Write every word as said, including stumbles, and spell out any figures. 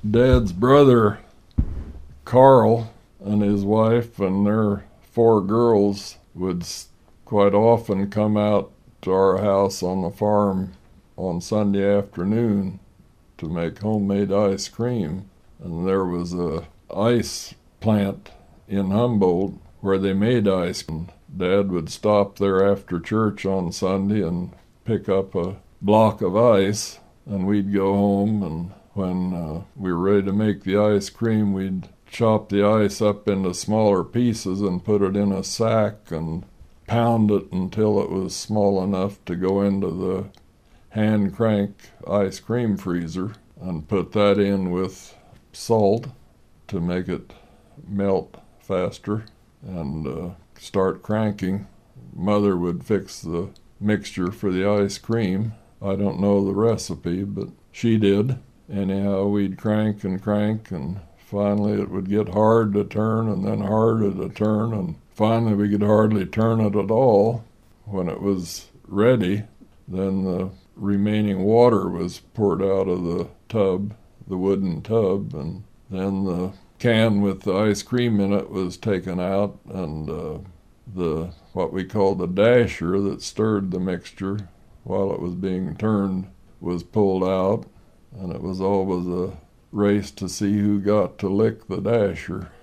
Dad's brother, Carl, and his wife and their four girls would quite often come out to our house on the farm on Sunday afternoon to make homemade ice cream. And there was a ice plant in Humboldt where they made ice. And Dad would stop there after church on Sunday and pick up a block of ice, and we'd go home, and when uh, we were ready to make the ice cream, we'd chop the ice up into smaller pieces and put it in a sack and pound it until it was small enough to go into the hand crank ice cream freezer, and put that in with salt to make it melt faster, and uh, start cranking. Mother would fix the mixture for the ice cream. I don't know the recipe, but she did. Anyhow, we'd crank and crank, and finally it would get hard to turn and then harder to turn, and finally we could hardly turn it at all. When it was ready, then the remaining water was poured out of the tub, the wooden tub, and then the can with the ice cream in it was taken out, and uh, the what we called the dasher that stirred the mixture while it was being turned was pulled out, and it was always a race to see who got to lick the dasher.